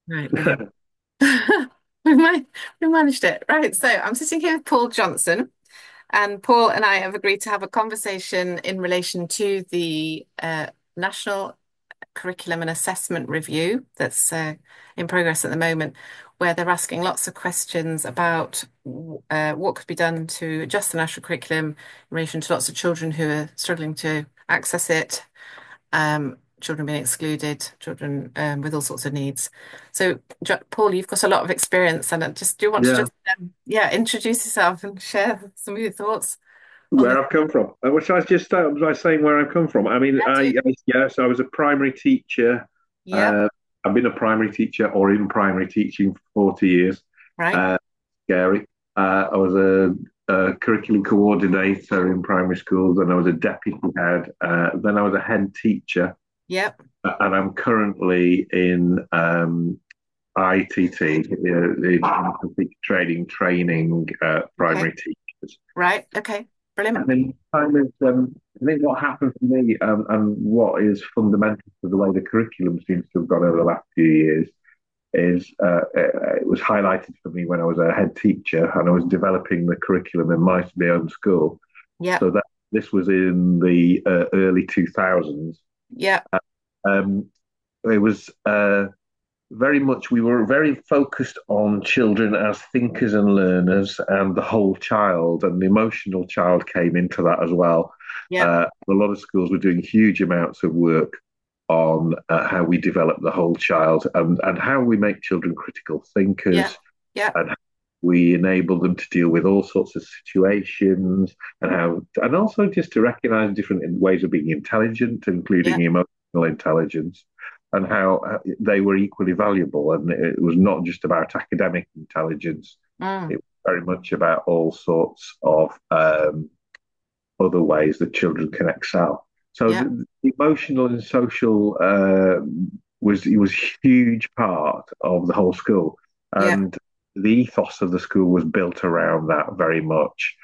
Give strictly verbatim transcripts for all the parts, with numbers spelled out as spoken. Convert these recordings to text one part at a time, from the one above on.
Right, okay. We might we managed it. Right, so I'm sitting here with Paul Johnson, and Paul and I have agreed to have a conversation in relation to the uh, National Curriculum and Assessment Review that's uh, in progress at the moment, where they're asking lots of questions about uh, what could be done to adjust the national curriculum in relation to lots of children who are struggling to access it, um, children being excluded, children um, with all sorts of needs. So, Jo- Paul, you've got a lot of experience, and I just do you want to Yeah, just um, yeah introduce yourself and share some of your thoughts on where this? I've come from. Uh, Well, shall I just start by saying where I've come from? I mean, Yeah, I, do. I yes, I was a primary teacher. Yep. Uh, I've been a primary teacher or in primary teaching for forty years. Right. Uh, Scary. Uh, I was a, a curriculum coordinator in primary schools, and I was a deputy head. Uh, then I was a head teacher, Yep. uh, and I'm currently in um, I T T, uh, in training, training uh, Okay. primary teachers. Right. Okay. I Brilliant. mean, kind of, um, I think what happened for me, um, and what is fundamental to the way the curriculum seems to have gone over the last few years is uh, it, it was highlighted for me when I was a head teacher and I was developing the curriculum in my, my own school. Yep. So that this was in the uh, early two thousands. Yep. Um, it was uh, very much, we were very focused on children as thinkers and learners, and the whole child and the emotional child came into that as well. Yep. Uh, a lot of schools were doing huge amounts of work on uh, how we develop the whole child, and, and how we make children critical Yep. thinkers, Yep. and how we enable them to deal with all sorts of situations, and how and also just to recognize different ways of being intelligent, including Yep. emotional intelligence, and how uh, they were equally valuable. And it was not just about academic intelligence; Mm. it was very much about all sorts of um, other ways that children can excel. So Yep. the, the emotional and social uh, was it was a huge part of the whole school, Yep. and the ethos of the school was built around that very much.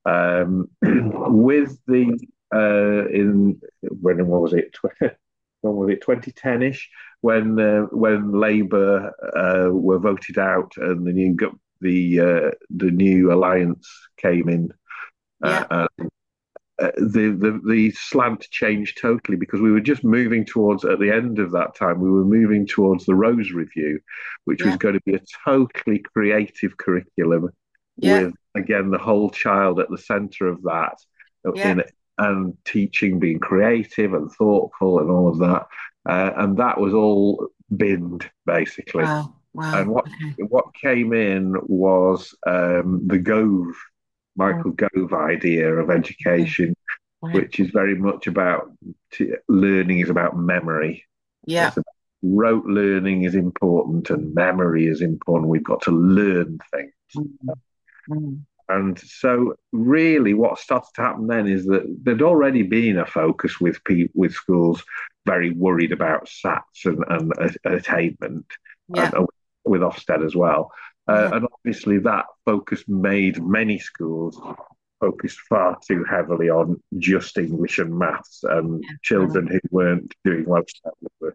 Um, with the uh, in when what was it? When was it? twenty ten ish, when uh, when Labour uh, were voted out and the new the uh, the new alliance came in. Yep. Uh, uh, the, the the slant changed totally, because we were just moving towards, at the end of that time, we were moving towards the Rose Review, which was Yep. going to be a totally creative curriculum Yep. with, again, the whole child at the center of that, Yep. in and teaching being creative and thoughtful and all of that. Uh, and that was all binned, basically. Wow. And Wow. what Okay. what came in was um, the Gove, Mm. Michael Gove idea of Okay. education, Right. which is very much about t- learning is about memory. Yeah. It's about, rote learning is important and memory is important. We've got to learn things. Mm. Mm. And so, really, what started to happen then is that there'd already been a focus with pe- with schools very worried about SATs and, and uh, attainment, and Yeah. uh, with Ofsted as well. Uh, Mhm. and obviously, that focus made many schools focused far too heavily on just English and maths, and Yeah. Mm. children who weren't doing well were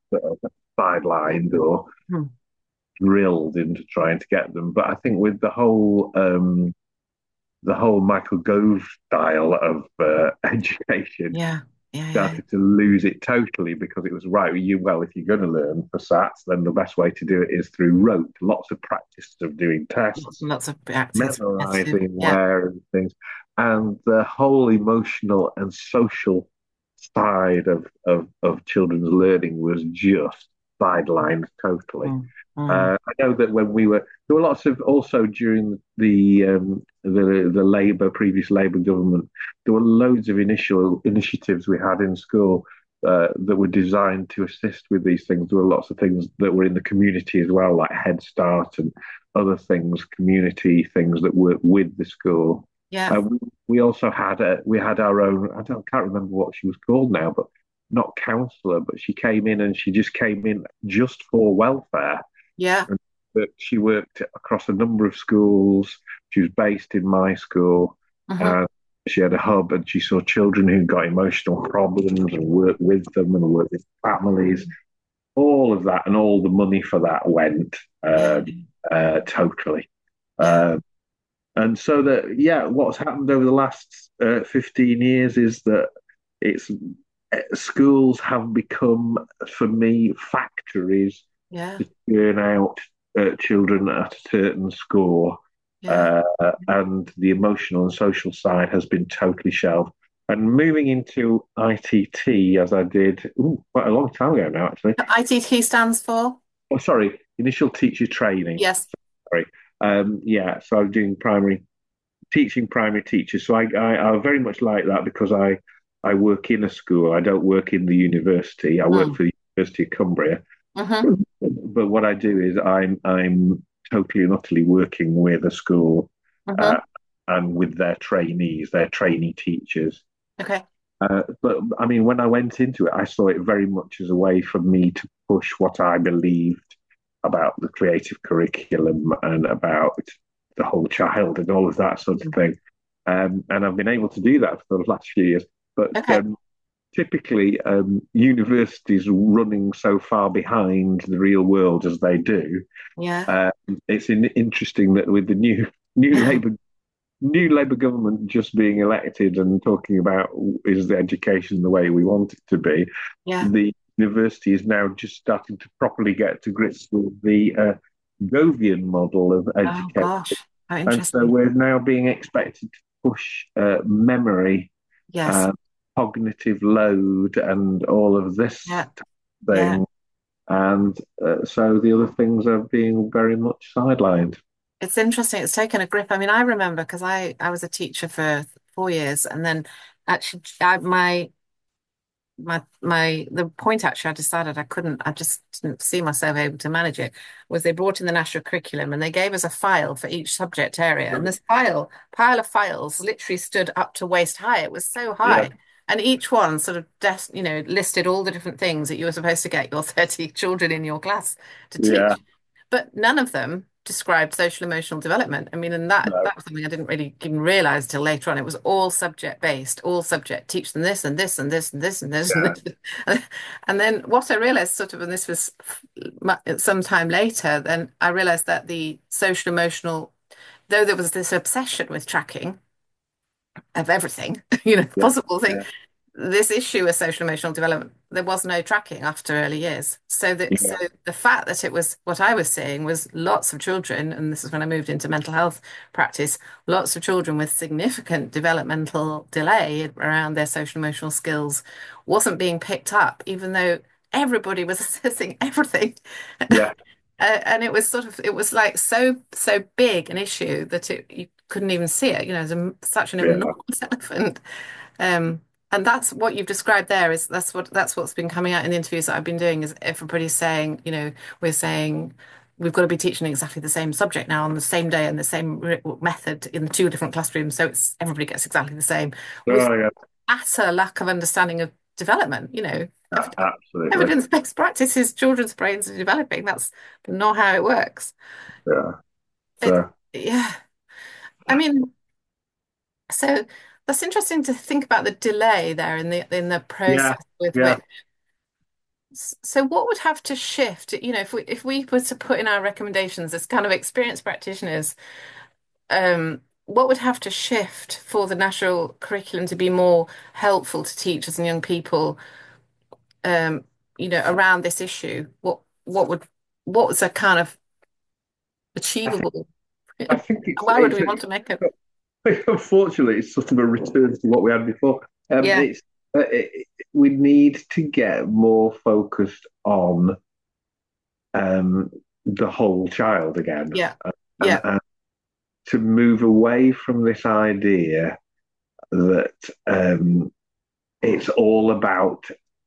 sidelined or Mm. drilled into trying to get them. But I think with the whole um, the whole Michael Gove style of uh, education Yeah. Yeah. Yeah. started to lose it totally, because it was right. You well, if you're going to learn for SATs, then the best way to do it is through rote, lots of practice of doing Lots tests, and lots of acting repetitive. memorizing Yeah. where and things, and the whole emotional and social side of of, of children's learning was just sidelined totally. Mm. Mm. Uh, I know that when we were there were lots of, also during the um, the the Labour previous Labour government, there were loads of initial initiatives we had in school uh, that were designed to assist with these things. There were lots of things that were in the community as well, like Head Start and other things, community things that work with the school. Yeah. Uh, we, we also had a, we had our own. I don't can't remember what she was called now, but not counsellor, but she came in and she just came in just for welfare, Yeah. and that she worked across a number of schools. She was based in my school, Hmm. and she had a hub, and she saw children who got emotional problems and worked with them and worked with families. all of that and all the money for that went Yeah. uh, uh, totally. Yeah. Uh, and so that yeah, what's happened over the last uh, fifteen years is that it's uh, schools have become for me factories Yeah. to churn out uh, children at a certain score, Yeah. uh, and the emotional and social side has been totally shelved. And moving into I T T as I did ooh, quite a long time ago now, actually. I T T stands for? Oh, sorry, initial teacher training. Yes. Sorry, um, yeah. So I'm doing primary teaching primary teachers. So I, I I very much like that because I I work in a school. I don't work in the university. I work Mm. for the University of Cumbria. Hmm. But what I do is I'm I'm totally and utterly working with a school uh, Hmm. and with their trainees, their trainee teachers. Okay. Uh, but I mean, when I went into it, I saw it very much as a way for me to push what I believed about the creative curriculum and about the whole child and all of that sort of thing. Um, and I've been able to do that for the last few years. But Okay. um, typically, um, universities running so far behind the real world as they do, Yeah. uh, it's in, interesting that with the new new Labour new Labour government just being elected and talking about is the education the way we want it to be, Yeah. the university is now just starting to properly get to grips with the uh, Govian model of Oh education. gosh. How And so interesting. we're now being expected to push uh, memory Yes. and cognitive load and all of this Yeah. Yeah. thing. And uh, so the other things are being very much sidelined. It's interesting. It's taken a grip. I mean, I remember because I I was a teacher for four years, and then actually, I, my my my the point actually I decided I couldn't. I just didn't see myself able to manage it. Was they brought in the national curriculum and they gave us a file for each subject area, and this file pile of files literally stood up to waist high. It was so Yeah, high. And each one sort of, des- you know, listed all the different things that you were supposed to get your thirty children in your class to yeah, teach, but none of them described social emotional development. I mean, and that no, that was something I didn't really even realize till later on. It was all subject based, all subject. Teach them this and this and this and this and this and yeah, this. And then what I realized, sort of, and this was some time later, then I realized that the social emotional, though there was this obsession with tracking of everything, you know, yeah, possible thing, yeah, this issue of social emotional development, there was no tracking after early years. So that so yeah, the fact that it was what I was seeing was lots of children, and this is when I moved into mental health practice, lots of children with significant developmental delay around their social emotional skills wasn't being picked up, even though everybody was assessing everything. yeah, Uh, and it was sort of it was like so so big an issue that it you couldn't even see it, you know, as a, such an yeah, enormous elephant. Um, and that's what you've described there is that's what that's what's been coming out in the interviews that I've been doing is everybody's saying, you know, we're saying we've got to be teaching exactly the same subject now on the same day and the same re- method in the two different classrooms, so it's everybody gets exactly the same with oh yeah, utter lack of understanding of development. You know, yeah, ev- absolutely, evidence-based practices, children's brains are developing. That's not how it works. yeah. It, So yeah. I mean, so that's interesting to think about the delay there in the in the yeah, process with yeah. which. So what would have to shift, you know, if we if we were to put in our recommendations as kind of experienced practitioners, um, what would have to shift for the national curriculum to be more helpful to teachers and young people, um, you know, around this issue? What what would what was a kind of I think achievable? I think it's Why would it's we want to make it? unfortunately it's sort of a return to what we had before. Um, Yeah, it's uh, it, we need to get more focused on um the whole child again, yeah, and, yeah, and to move away from this idea that um, it's all about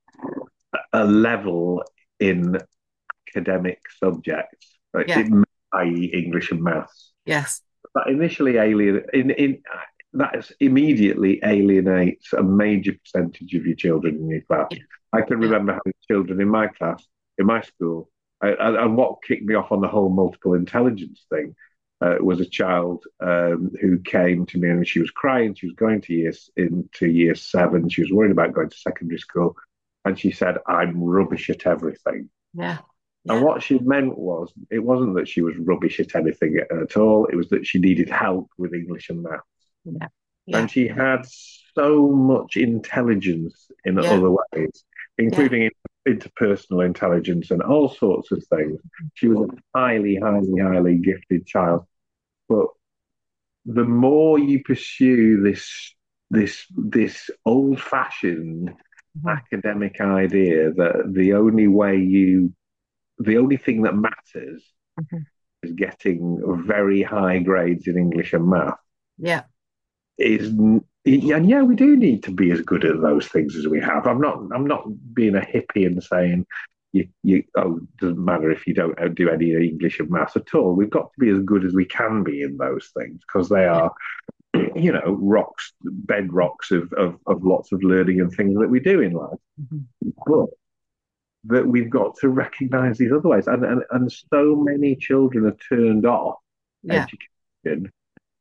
a level in academic subjects, right? yeah, It, that is. English and maths. yes, That initially alien in in that immediately alienates a major percentage of your children in your class. yeah, I can yeah, remember having children in my class, in my school, uh, and, and what kicked me off on the whole multiple intelligence thing uh, was a child um, who came to me and she was crying. She was going to year into year seven. She was worried about going to secondary school, and she said, "I'm rubbish at everything." Yeah. And Yeah. what she meant was, it wasn't that she was rubbish at anything at all. It was that she needed help with English and math. Yeah. Yeah. And she had so much intelligence in Yeah. other ways, Yeah. including interpersonal intelligence and all sorts of things. She was a highly, highly, highly gifted child. But the more you pursue this this this old-fashioned Mhm. academic idea that the only way you the only thing that matters Mhm. is getting very high grades in English and math Yeah. is and yeah, we do need to be as good at those things as we have. I'm not I'm not being a hippie and saying you you oh it doesn't matter if you don't do any English and maths at all. We've got to be as good as we can be in those things because they Yeah. are, you know, rocks, bedrocks of, of of lots of learning and things that we do in life. Mhm. But that we've got to recognize these other ways. And, and, and so many children are turned off Yeah. education,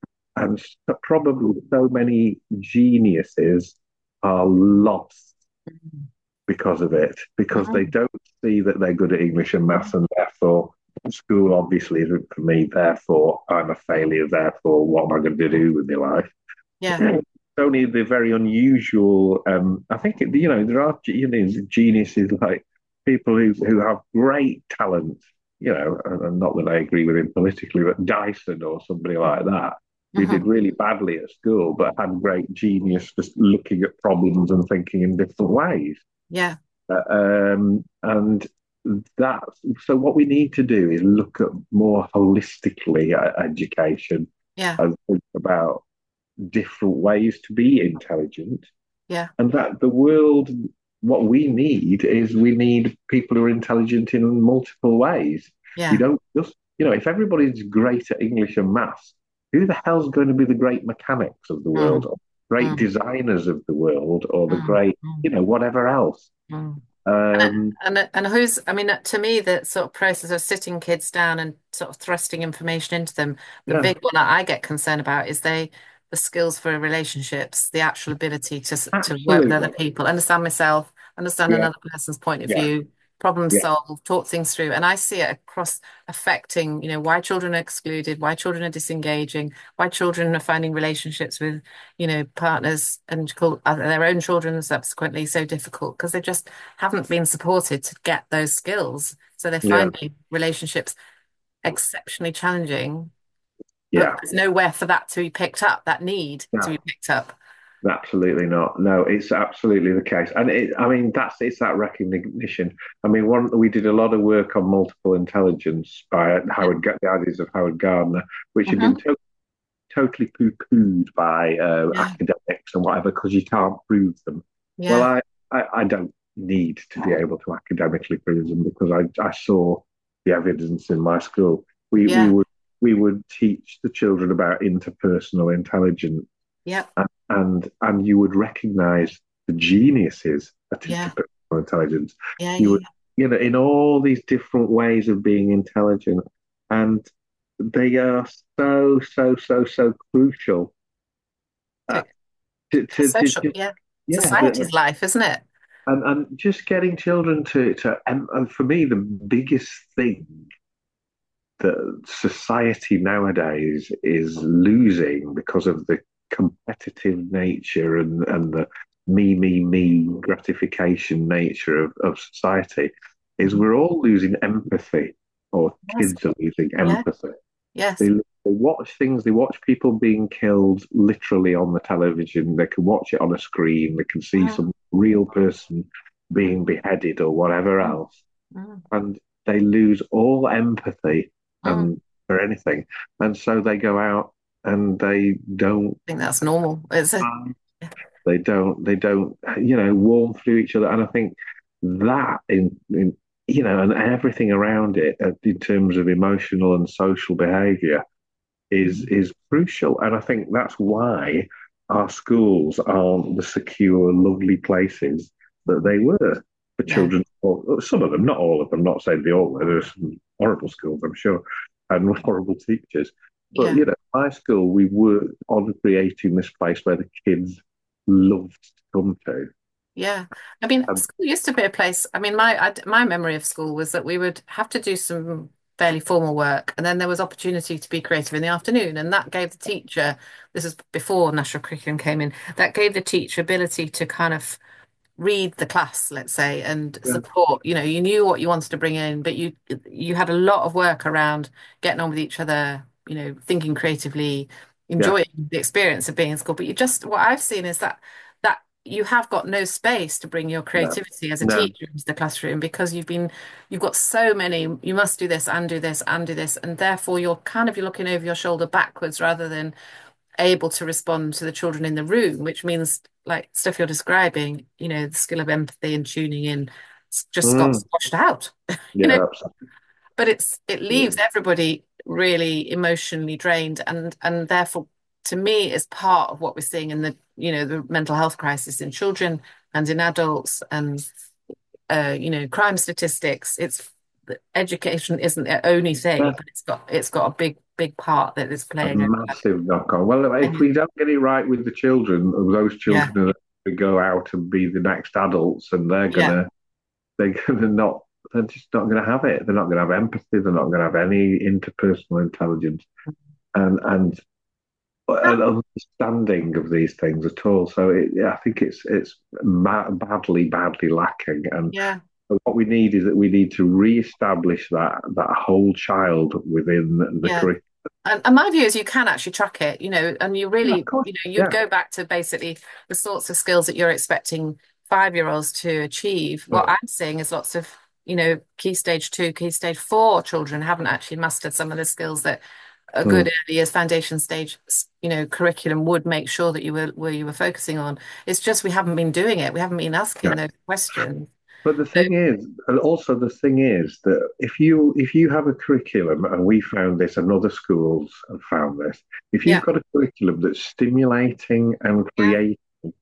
and so, probably so many geniuses are lost Mhm. because of it, because they Mhm. don't see that they're good at English and maths, and therefore school obviously isn't for me, therefore I'm a failure, therefore what am I going to do with my life? Yeah. It's only the very unusual. Um, I think it, you know there are you know geniuses like people who who have great talent. You know, and, and not that I agree with him politically, but Dyson or somebody like that, who did Mhm. really badly at school but had great genius for looking at problems and thinking in different ways. Yeah. Uh, um, and that so what we need to do is look at more holistically at education Yeah. and think about different ways to be intelligent, Yeah. and that the world, what we need is we need people who are intelligent in multiple ways. We Yeah. don't just, you know, if everybody's great at English and maths, who the hell's going to be the great mechanics of the world, Mm. or great Mm. designers of the world, or the Mm. great, Mm. you know, whatever else? Mm. And, Um, and and who's, I mean, to me, the sort of process of sitting kids down and sort of thrusting information into them, the yeah, big one that I get concerned about is they, the skills for relationships, the actual ability to s- to work with other absolutely. people, understand myself, understand Yeah, another person's point of yeah, view, problem yeah, solve, talk things through. And I see it across affecting, you know, why children are excluded, why children are disengaging, why children are finding relationships with, you know, partners and call, uh, their own children subsequently so difficult because they just haven't been supported to get those skills. So they're yeah, finding relationships exceptionally challenging, but yeah. there's nowhere for that to be picked up, that need to be No, picked up. absolutely not. No, it's absolutely the case, and it, I mean that's it's that recognition. I mean, one we did a lot of work on multiple intelligence by Yeah. Howard, the ideas of Howard Gardner, which had been Hmm. to totally poo-pooed by uh, Yeah. academics and whatever because you can't prove them. Well, Yeah. I, I I don't need to be able to academically prove them because I I saw the evidence in my school. We we Yeah. would we would teach the children about interpersonal intelligence, Yeah. and and, and you would recognize the geniuses at Yeah. interpersonal intelligence. Yeah. You would, Yeah. you know, in all these different ways of being intelligent, and they are so so so so crucial uh, To, to, to to, to social, just yeah. yeah the, Society's life, isn't it? and and just getting children to to and, and for me the biggest thing that society nowadays is losing because of the competitive nature and, and the me, me, me gratification nature of, of society is Mhm. we're all losing empathy, or Yes. kids are losing Yeah. empathy. They, Yes. they watch things, they watch people being killed literally on the television, they can watch it on a screen, they can see Mm. some real person being beheaded or whatever Mm. else, Mm. and they lose all empathy Mm. and for anything, and so they go out and they don't I think that's normal. It's a, they don't they don't you know warm to each other, and I think that in in you know and everything around it uh, in terms of emotional and social behavior is is crucial, and I think that's why our schools aren't the secure, lovely places that they were for yeah. children. Or some of them, not all of them. Not saying they all were. There's some horrible schools, I'm sure, and horrible teachers. But Yeah. you know, my school, we were on creating this place where the kids loved to come to. Yeah. I mean, And school used to be a place. I mean, my I, my memory of school was that we would have to do some fairly formal work, and then there was opportunity to be creative in the afternoon, and that gave the teacher, this is before national curriculum came in, that gave the teacher ability to kind of read the class, let's say, and yeah, support. You know, you knew what you wanted to bring in, but you you had a lot of work around getting on with each other, you know, thinking creatively, yeah, enjoying the experience of being in school. But you just, what I've seen is that that you have got no space to bring your no, creativity as a no, teacher into the classroom because you've been you've got so many, you must do this and do this and do this, and therefore you're kind of you're looking over your shoulder backwards rather than able to respond to the children in the room, which means like stuff you're describing, you know, the skill of empathy and tuning in just got mm, squashed out, you know, yeah, absolutely. but it's it leaves everybody really emotionally drained and and therefore to me is part of what we're seeing in the, you know, the mental health crisis in children and in adults and uh, you know, crime statistics. It's education isn't the only thing, Yeah, but it's got it's got a big, big part that it's a playing. massive knock on. Well, if we don't get it right with the children, those Yeah, children are going to go out and be the next adults, and they're yeah. gonna they're gonna not. They're just not going to have it. They're not going to have empathy. They're not going to have any interpersonal intelligence and and an understanding of these things at all. So it, yeah, I think it's it's ma- badly, badly lacking. And Yeah. what we need is that we need to re-establish that that whole child within the Yeah. curriculum. And, and my view is you can actually track it, you know, and you Yeah, of really, course. you know, you'd Yeah. go back to basically the sorts of skills that you're expecting five-year-olds to achieve. What Mm, I'm seeing is lots of, you know, key stage two, key stage four children haven't actually mastered some of the skills that a good mm, early years foundation stage, you know, curriculum would make sure that you were where you were focusing on. It's just we haven't been doing it. We haven't been asking yeah. those questions. But the So, thing is, and also the thing is that if you if you have a curriculum, and we found this, and other schools have found this, if you've yeah. got a curriculum that's stimulating and Yeah. creative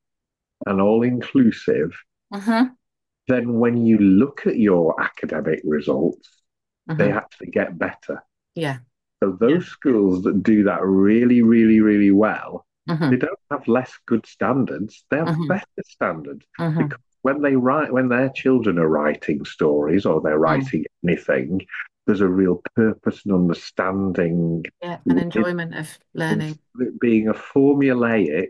and all inclusive, Hmm. then when you look at your academic results, they Hmm. actually get better. Yeah. So Yeah. those schools that do that really, really, really well, they Hmm. don't have less good standards, they have Hmm. better standards Hmm. because when they write, when their children are writing stories or they're Hmm. writing anything, there's a real purpose and understanding Yeah. An within enjoyment of instead learning. of it being a formulaic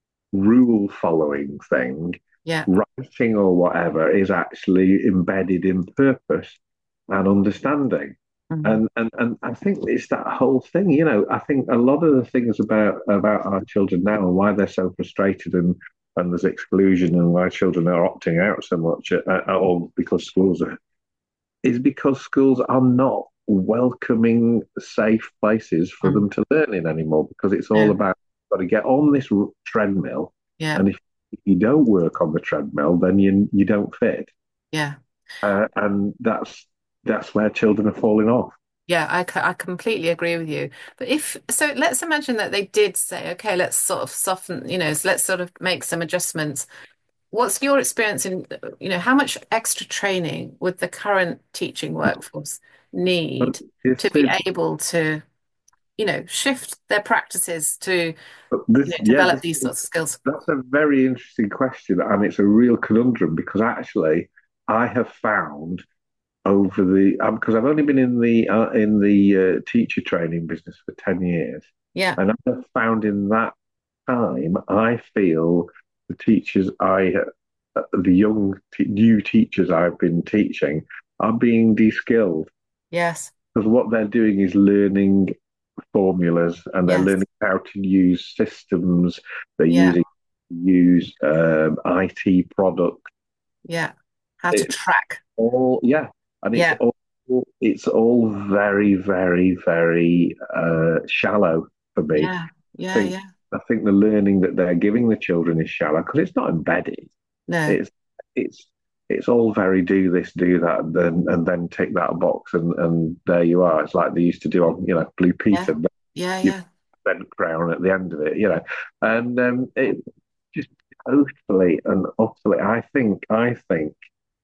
rule following thing, Yeah. writing or whatever is actually embedded in purpose and understanding. Hmm. And, and and I think it's that whole thing, you know. I think a lot of the things about about our children now and why they're so frustrated and and there's exclusion and why children are opting out so much, uh, uh, or because schools are, is because schools are not welcoming, safe places for Mm. them to learn in anymore. Because it's all No. about got to get on this treadmill, Yeah. and if, if you don't work on the treadmill, then you you don't fit, Yeah. uh, and that's that's where children are falling off. Yeah. I, co- I completely agree with you. But if so, let's imagine that they did say, okay, let's sort of soften, you know, let's sort of make some adjustments. What's your experience in, you know, how much extra training would the current teaching workforce But need to this be is able to, you know, shift their practices to, you this know, yeah develop this these sorts of skills? That's a very interesting question, and it's a real conundrum because actually I have found over the because I've only been in the uh, in the uh, teacher training business for ten years, Yeah. and I've found in that time I feel the teachers I uh, the young t- new teachers I've been teaching are being de-skilled Yes. because what they're doing is learning formulas and they're Yes. learning how to use systems. They're Yeah. using use um, I T products. Yeah. How to It's track. all yeah, and it's Yeah. all it's all very very very uh, shallow for me. Yeah. I Yeah. think Yeah. I think the learning that they're giving the children is shallow because it's not embedded. No. It's it's it's all very do this, do that, and then and then tick that box, and and there you are. It's like they used to do on you know Blue Yeah. Peter. Yeah. You Yeah. red crown at the end of it, you know, and um, it just totally and utterly. I think I think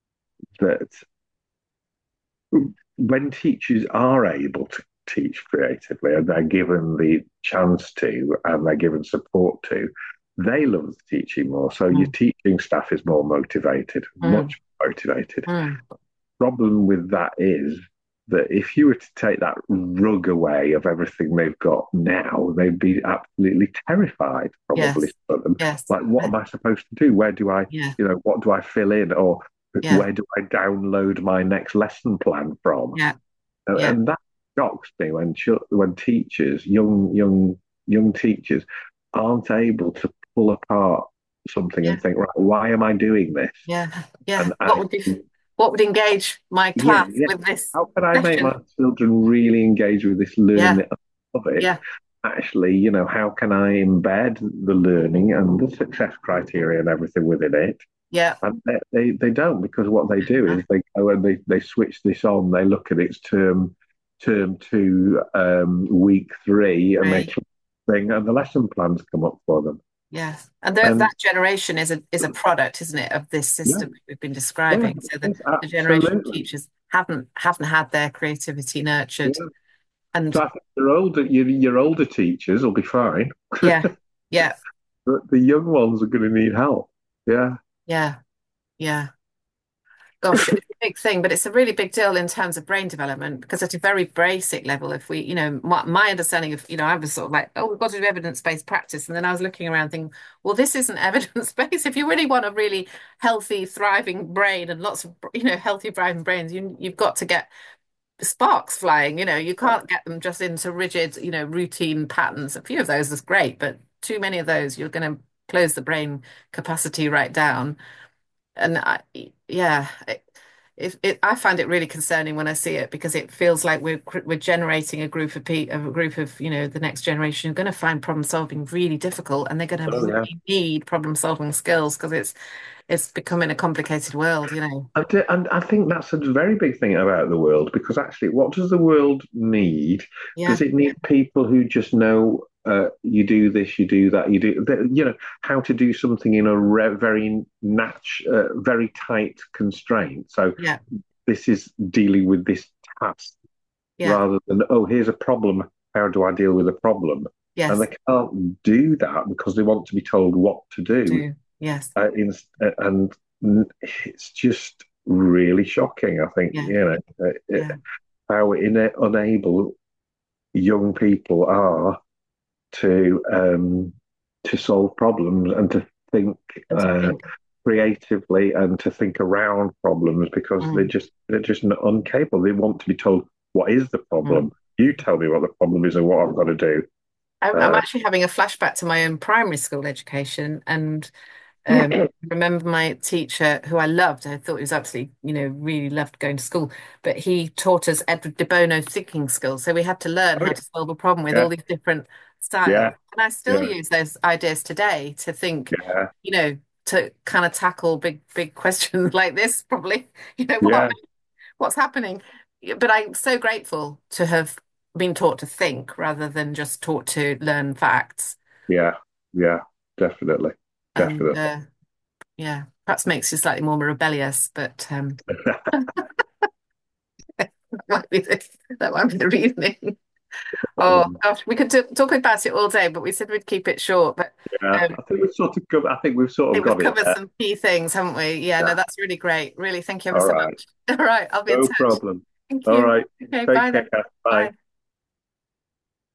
that when teachers are able to teach creatively and they're given the chance to and they're given support to, they love the teaching more. So your Mm, teaching staff is more motivated, mm, much more motivated. mm. Problem with that is that if you were to take that rug away of everything they've got now, they'd be absolutely terrified, probably Yes, for them. yes, Like, what I- am I supposed to do? Where do I, yeah, you know, what do I fill in? Or yeah, where do I download my next lesson plan from? yeah, yeah, And that shocks me when when teachers, young young young teachers, aren't able to pull apart something yeah, and think, right, why am I doing this? yeah, yeah. And What would you, actually, what would engage my yeah, class yeah. with this How can I make my session? children really engage with this Yeah, learning of it? yeah, Actually, you know, how can I embed the learning and the success criteria and everything within it? yeah. And they, they, they don't, because what they do Uh, is they go and they, they switch this on, they look at its term term two, um, week three, and they Right. click thing, and the lesson plans come up for them. Yes. And th And that generation is a is a product, isn't it, of this yeah, system we've been yeah, describing. So the, it's the generation of absolutely. teachers haven't haven't had their creativity nurtured. Yeah. And So I think your older your, your older teachers will be fine, yeah, yeah, but the young ones are going to need help. Yeah. yeah, yeah. Gosh, it's a big thing, but it's a really big deal in terms of brain development because at a very basic level, if we, you know, my, my understanding of, you know, I was sort of like, oh, we've got to do evidence-based practice. And then I was looking around thinking, well, this isn't evidence-based. If you really want a really healthy, thriving brain and lots of, you know, healthy, thriving brains, you, you've got to get sparks flying, you know, you can't get them just into rigid, you know, routine patterns. A few of those is great, but too many of those, you're going to close the brain capacity right down. And I, yeah, it, it, it, I find it really concerning when I see it because it feels like we're we're generating a group of people, a group of, you know, the next generation who are going to find problem solving really difficult, and they're going to Oh yeah. really need problem solving skills because it's it's becoming a complicated world, you know. And, and I think that's a very big thing about the world, because actually, what does the world need? Yeah, Does it need people who just know, uh, you do this, you do that, you do that, you know, how to do something in a re very nat uh, very tight constraint? So yeah, this is dealing with this task, yeah, rather than, oh, here's a problem, how do I deal with a problem? And yes, they can't do that because they want to be told what to do. do, yes, Uh, in, uh, and it's just really shocking. I think, yeah, you know, uh, yeah, how ina unable young people are to um, to solve problems and to think and to uh, think. creatively and to think around problems, because they're Mm, just they're just not incapable. They want to be told, what is the mm. problem? You tell me what the problem is and what I've got to do. I'm, I'm Uh, actually having a flashback to my own primary school education, and Um, I remember my teacher who I loved. I thought he was absolutely, you know, really loved going to school. But he taught us Edward de Bono thinking skills. So we had to learn oh, how to solve a problem with yeah, all these different styles. yeah, And I still yeah, use those ideas today to think, yeah, you know, to kind of tackle big, big questions like this, probably, you know, what yeah, what's happening? Yeah, but I'm so grateful to have been taught to think rather than just taught to learn facts. yeah, yeah, definitely, And definitely. uh, yeah, perhaps makes you slightly more rebellious, but um, that might be the, that might be the reasoning. Oh Um, gosh, we could t talk about it all day, but we said we'd keep it short. But yeah, um, I think we've sort of covered, I think we've I sort of think we've got it covered there. some key things, haven't we? Yeah, no, Yeah. that's really great. Really, thank you ever All so right. much. All right, I'll be in No touch. problem. Thank All you. right. Okay, Take bye care. then. Bye. Bye.